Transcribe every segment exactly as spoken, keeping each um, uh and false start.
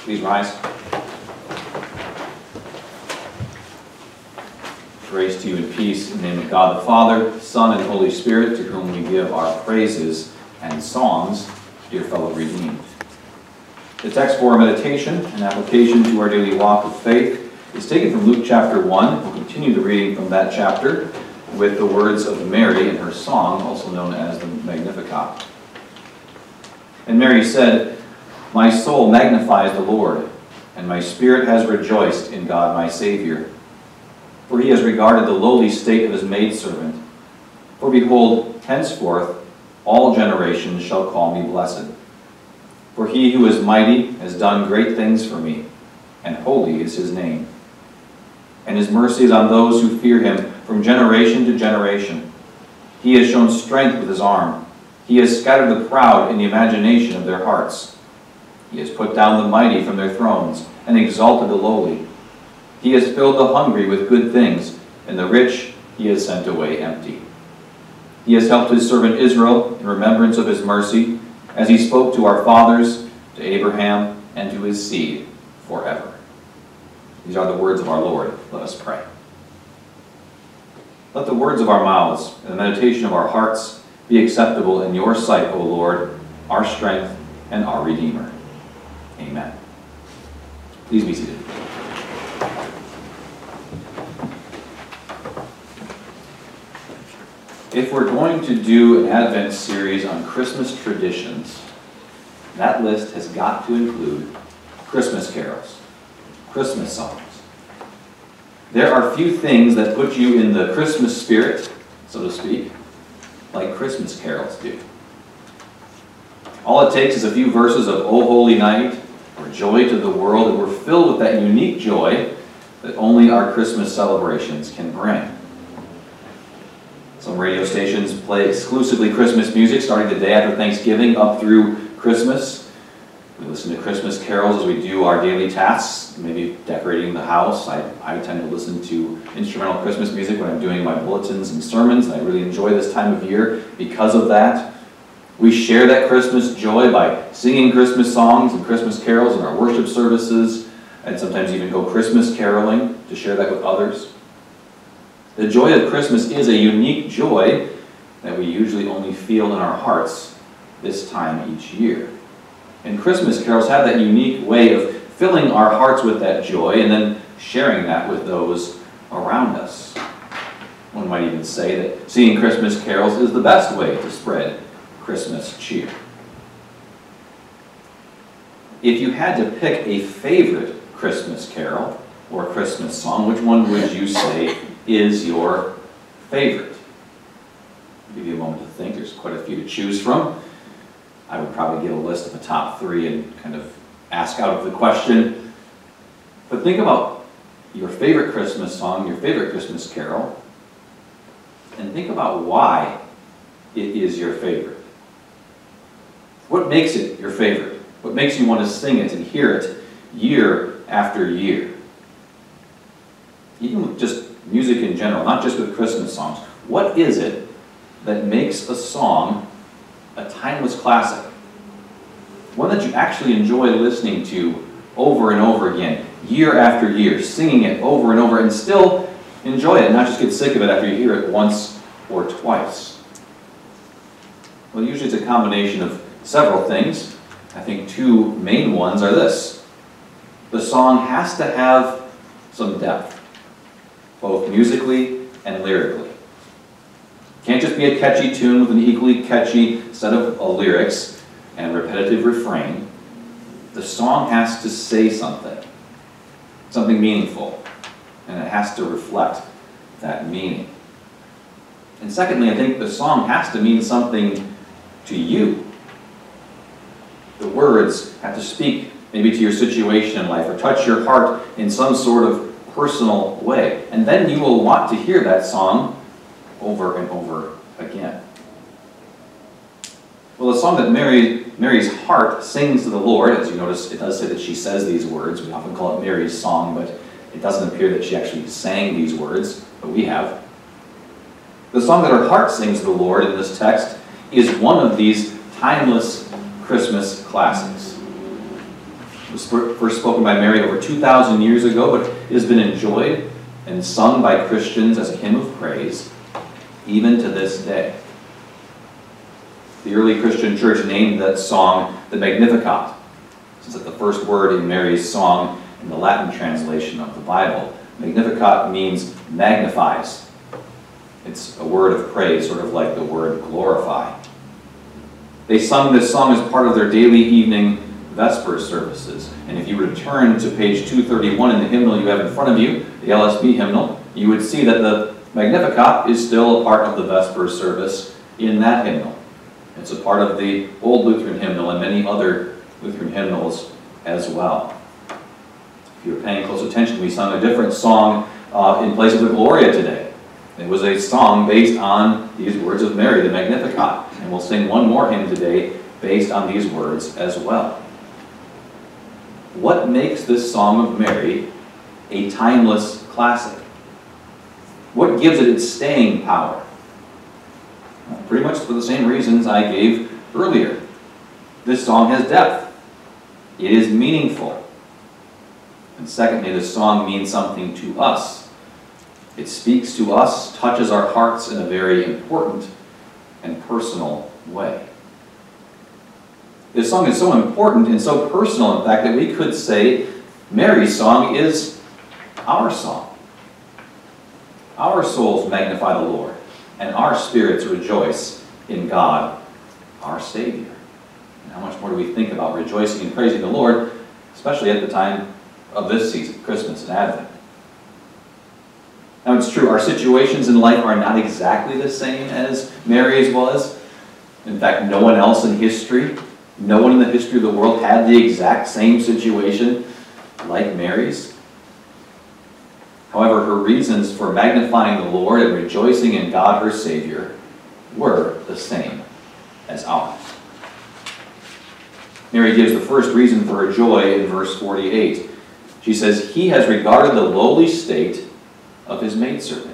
Please rise. Grace to you and peace in the name of God the Father, Son, and Holy Spirit, to whom we give our praises and songs, dear fellow redeemed. The text for our meditation and application to our daily walk of faith is taken from Luke chapter one. We'll continue the reading from that chapter with the words of Mary in her song, also known as the Magnificat. And Mary said, "My soul magnifies the Lord, and my spirit has rejoiced in God my Savior. For he has regarded the lowly state of his maidservant. For behold, henceforth all generations shall call me blessed. For he who is mighty has done great things for me, and holy is his name. And his mercy is on those who fear him from generation to generation. He has shown strength with his arm. He has scattered the proud in the imagination of their hearts. He has put down the mighty from their thrones and exalted the lowly. He has filled the hungry with good things, and the rich he has sent away empty. He has helped his servant Israel in remembrance of his mercy, as he spoke to our fathers, to Abraham, and to his seed forever." These are the words of our Lord. Let us pray. Let the words of our mouths and the meditation of our hearts be acceptable in your sight, O Lord, our strength and our Redeemer. Amen. Please be seated. If we're going to do an Advent series on Christmas traditions, that list has got to include Christmas carols, Christmas songs. There are few things that put you in the Christmas spirit, so to speak, like Christmas carols do. All it takes is a few verses of "O Holy Night" or "Joy to the World," and we're filled with that unique joy that only our Christmas celebrations can bring. Some radio stations play exclusively Christmas music, starting the day after Thanksgiving up through Christmas. We listen to Christmas carols as we do our daily tasks, maybe decorating the house. I, I tend to listen to instrumental Christmas music when I'm doing my bulletins and sermons, and I really enjoy this time of year because of that. We share that Christmas joy by singing Christmas songs and Christmas carols in our worship services, and sometimes even go Christmas caroling to share that with others. The joy of Christmas is a unique joy that we usually only feel in our hearts this time each year. And Christmas carols have that unique way of filling our hearts with that joy and then sharing that with those around us. One might even say that singing Christmas carols is the best way to spread Christmas cheer. If you had to pick a favorite Christmas carol or Christmas song, which one would you say is your favorite? I'll give you a moment to think. There's quite a few to choose from. I would probably give a list of the top three and kind of ask out of the question. But think about your favorite Christmas song, your favorite Christmas carol, and think about why it is your favorite. What makes it your favorite? What makes you want to sing it and hear it year after year? Even with just music in general, not just with Christmas songs. What is it that makes a song a timeless classic? One that you actually enjoy listening to over and over again, year after year, singing it over and over, and still enjoy it, not just get sick of it after you hear it once or twice. Well, usually it's a combination of several things. I think two main ones are this. The song has to have some depth, both musically and lyrically. It can't just be a catchy tune with an equally catchy set of uh, lyrics and repetitive refrain. The song has to say something, something meaningful, and it has to reflect that meaning. And secondly, I think the song has to mean something to you. The words have to speak maybe to your situation in life or touch your heart in some sort of personal way. And then you will want to hear that song over and over again. Well, the song that Mary, Mary's heart sings to the Lord, as you notice, it does say that she says these words. We often call it Mary's song, but it doesn't appear that she actually sang these words, but we have. The song that her heart sings to the Lord in this text is one of these timeless Christmas classics. It was first spoken by Mary over two thousand years ago, but it has been enjoyed and sung by Christians as a hymn of praise, even to this day. The early Christian church named that song the Magnificat, since it's the first word in Mary's song in the Latin translation of the Bible. Magnificat means magnifies. It's a word of praise, sort of like the word glorify. They sung this song as part of their daily evening Vesper services. And if you were to turn to page two thirty-one in the hymnal you have in front of you, the L S B hymnal, you would see that the Magnificat is still a part of the Vesper service in that hymnal. It's a part of the Old Lutheran hymnal and many other Lutheran hymnals as well. If you're paying close attention, we sung a different song uh, in place of the Gloria today. It was a song based on these words of Mary, the Magnificat. And we'll sing one more hymn today based on these words as well. What makes this Song of Mary a timeless classic? What gives it its staying power? Well, pretty much for the same reasons I gave earlier. This song has depth. It is meaningful. And secondly, this song means something to us. It speaks to us, touches our hearts in a very important and personal way. This song is so important and so personal, in fact, that we could say Mary's song is our song. Our souls magnify the Lord, and our spirits rejoice in God, our Savior. And how much more do we think about rejoicing and praising the Lord, especially at the time of this season, Christmas and Advent? Now, it's true, our situations in life are not exactly the same as Mary's was. In fact, no one else in history, no one in the history of the world had the exact same situation like Mary's. However, her reasons for magnifying the Lord and rejoicing in God, her Savior, were the same as ours. Mary gives the first reason for her joy in verse forty-eight. She says, "He has regarded the lowly state of his maidservant."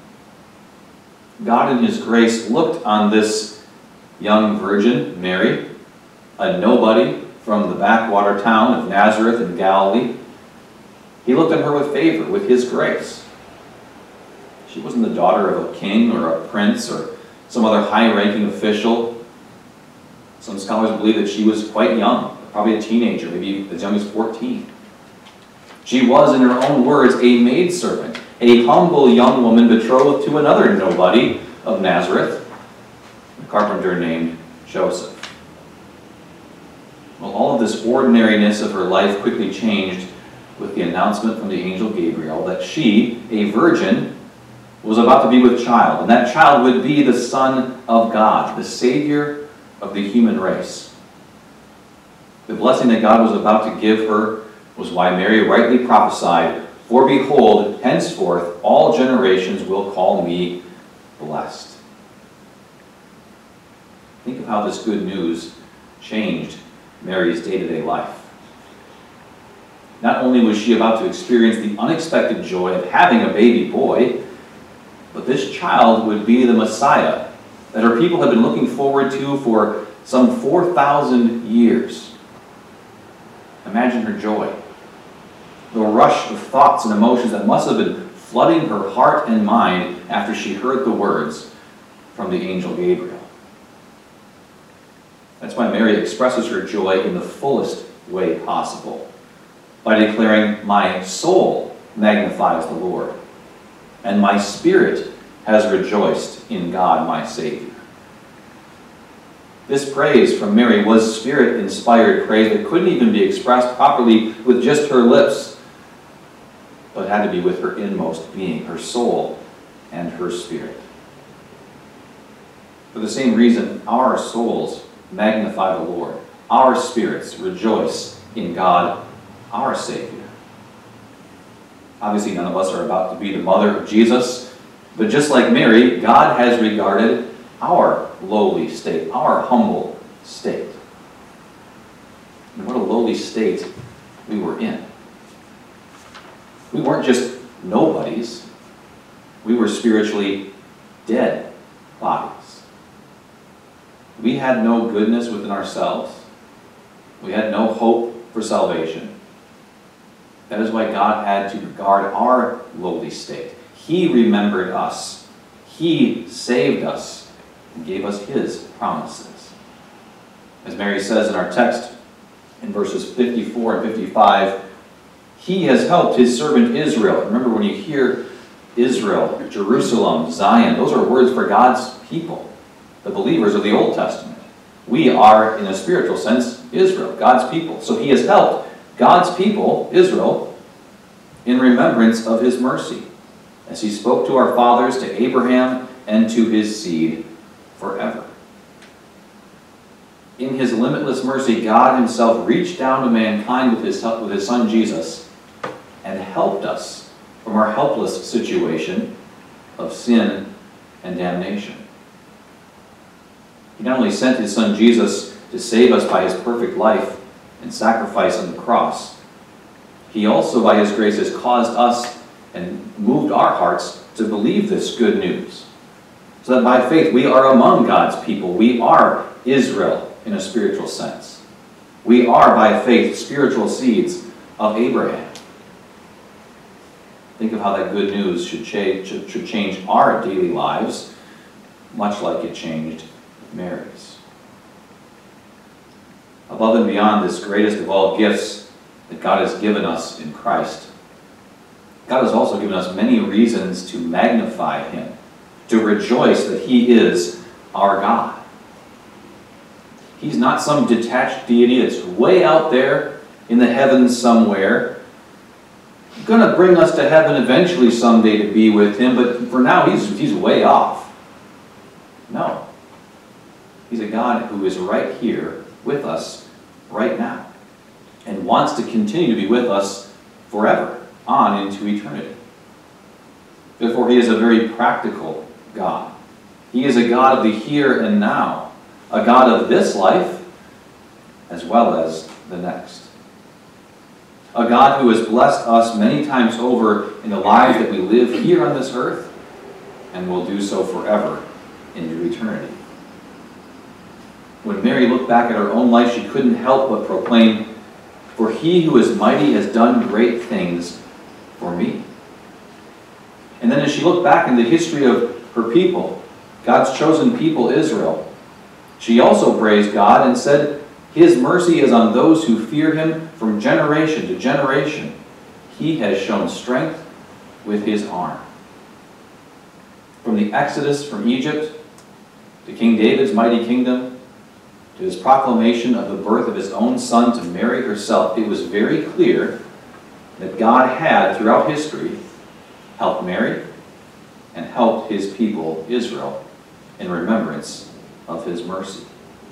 God in his grace looked on this young virgin, Mary, a nobody from the backwater town of Nazareth in Galilee. He looked on her with favor, with his grace. She wasn't the daughter of a king or a prince or some other high-ranking official. Some scholars believe that she was quite young, probably a teenager, maybe as young as fourteen. She was, in her own words, a maidservant, a humble young woman betrothed to another nobody of Nazareth, a carpenter named Joseph. Well, all of this ordinariness of her life quickly changed with the announcement from the angel Gabriel that she, a virgin, was about to be with child, and that child would be the Son of God, the Savior of the human race. The blessing that God was about to give her was why Mary rightly prophesied, "For behold, henceforth all generations will call me blessed." Think of how this good news changed Mary's day-to-day life. Not only was she about to experience the unexpected joy of having a baby boy, but this child would be the Messiah that her people had been looking forward to for some four thousand years. Imagine her joy. The rush of thoughts and emotions that must have been flooding her heart and mind after she heard the words from the angel Gabriel. That's why Mary expresses her joy in the fullest way possible, by declaring, "My soul magnifies the Lord, and my spirit has rejoiced in God my Savior." This praise from Mary was Spirit-inspired praise that couldn't even be expressed properly with just her lips, but had to be with her inmost being, her soul and her spirit. For the same reason, our souls magnify the Lord. Our spirits rejoice in God, our Savior. Obviously, none of us are about to be the mother of Jesus, but just like Mary, God has regarded our lowly state, our humble state. And what a lowly state we were in. We weren't just nobodies. We were spiritually dead bodies. We had no goodness within ourselves. We had no hope for salvation. That is why God had to regard our lowly state. He remembered us. He saved us and gave us his promises. As Mary says in our text in verses fifty-four and fifty-five, he has helped his servant Israel. Remember, when you hear Israel, Jerusalem, Zion, those are words for God's people, the believers of the Old Testament. We are, in a spiritual sense, Israel, God's people. So he has helped God's people, Israel, in remembrance of his mercy, as he spoke to our fathers, to Abraham, and to his seed forever. In his limitless mercy, God himself reached down to mankind with his, with his son Jesus and helped us from our helpless situation of sin and damnation. He not only sent his son Jesus to save us by his perfect life and sacrifice on the cross, he also, by his grace, has caused us and moved our hearts to believe this good news. So that by faith we are among God's people. We are Israel in a spiritual sense. We are, by faith, spiritual seeds of Abraham. Think of how that good news should change, should, should change our daily lives, much like it changed Mary's. Above and beyond this greatest of all gifts that God has given us in Christ, God has also given us many reasons to magnify him, to rejoice that he is our God. He's not some detached deity that's way out there in the heavens somewhere, going to bring us to heaven eventually someday to be with him, but for now he's, he's way off. No. He's a God who is right here with us right now and wants to continue to be with us forever on into eternity. Therefore, he is a very practical God. He is a God of the here and now, a God of this life as well as the next. A God who has blessed us many times over in the lives that we live here on this earth and will do so forever into eternity. When Mary looked back at her own life, she couldn't help but proclaim, "For he who is mighty has done great things for me." And then as she looked back in the history of her people, God's chosen people, Israel, she also praised God and said, "His mercy is on those who fear him from generation to generation. He has shown strength with his arm." From the Exodus from Egypt to King David's mighty kingdom, to his proclamation of the birth of his own son to Mary herself, it was very clear that God had, throughout history, helped Mary and helped his people, Israel, in remembrance of his mercy.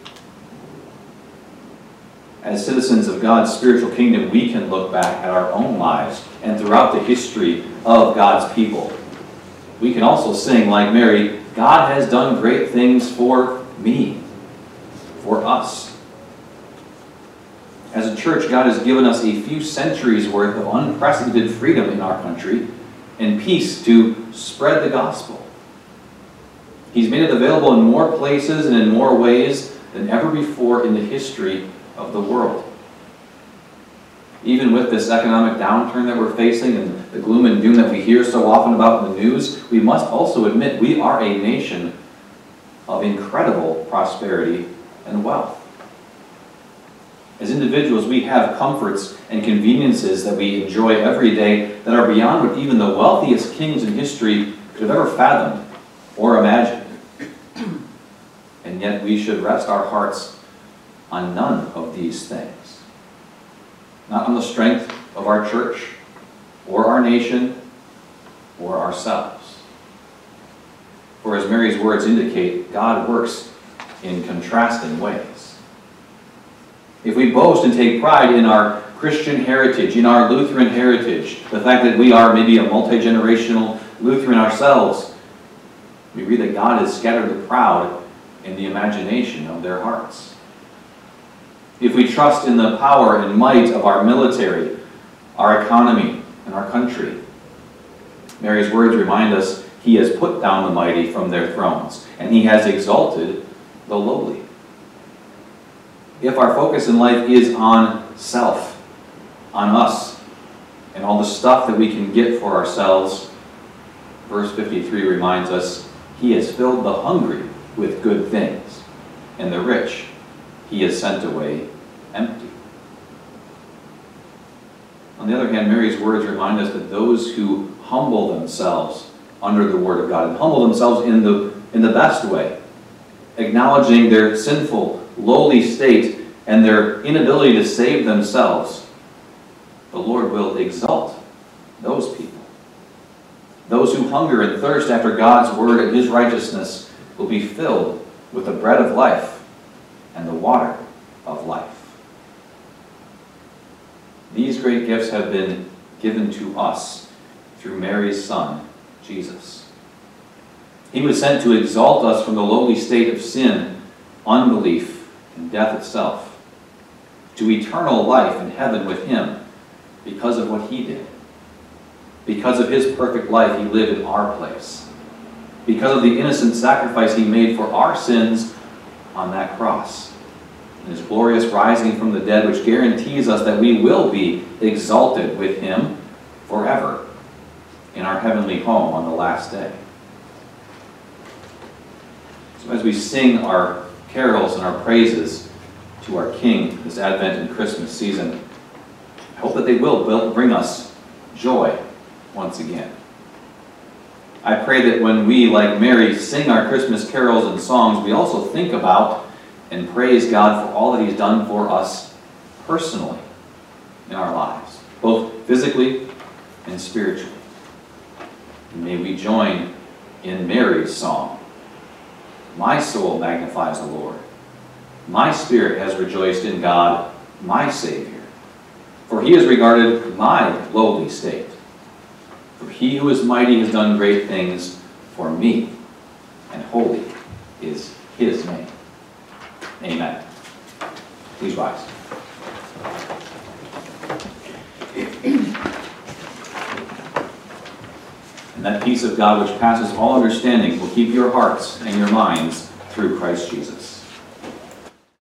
As citizens of God's spiritual kingdom, we can look back at our own lives and throughout the history of God's people. We can also sing, like Mary, "God has done great things for me," for us. As a church, God has given us a few centuries worth of unprecedented freedom in our country and peace to spread the gospel. He's made it available in more places and in more ways than ever before in the history of the world. Even with this economic downturn that we're facing and the gloom and doom that we hear so often about in the news, we must also admit we are a nation of incredible prosperity and wealth. As individuals, we have comforts and conveniences that we enjoy every day that are beyond what even the wealthiest kings in history could have ever fathomed or imagined. And yet we should rest our hearts on none of these things. Not on the strength of our church, or our nation, or ourselves. For as Mary's words indicate, God works in contrasting ways. If we boast and take pride in our Christian heritage, in our Lutheran heritage, the fact that we are maybe a multi-generational Lutheran ourselves, we read that God has scattered the proud in the imagination of their hearts. If we trust in the power and might of our military, our economy, and our country, Mary's words remind us he has put down the mighty from their thrones, and he has exalted the lowly. If our focus in life is on self, on us and all the stuff that we can get for ourselves, verse fifty-three reminds us, he has filled the hungry with good things, and the rich he has sent away empty. On the other hand, Mary's words remind us that those who humble themselves under the Word of God, and humble themselves in the, in the best way, acknowledging their sinful, lowly state and their inability to save themselves, the Lord will exalt those people. Those who hunger and thirst after God's Word and His righteousness will be filled with the bread of life and the water of life. These great gifts have been given to us through Mary's Son, Jesus. He was sent to exalt us from the lowly state of sin, unbelief, and death itself, to eternal life in heaven with Him because of what He did. Because of His perfect life, He lived in our place. Because of the innocent sacrifice He made for our sins on that cross. And His glorious rising from the dead, which guarantees us that we will be exalted with Him forever in our heavenly home on the last day. So as we sing our carols and our praises to our King this Advent and Christmas season, I hope that they will bring us joy once again. I pray that when we, like Mary, sing our Christmas carols and songs, we also think about and praise God for all that He's done for us personally in our lives, both physically and spiritually. And may we join in Mary's song, "My soul magnifies the Lord. My spirit has rejoiced in God, my Savior. For He has regarded my lowly state. For He who is mighty has done great things for me, and holy is His name." Amen. Please rise. And that peace of God which passes all understanding will keep your hearts and your minds through Christ Jesus.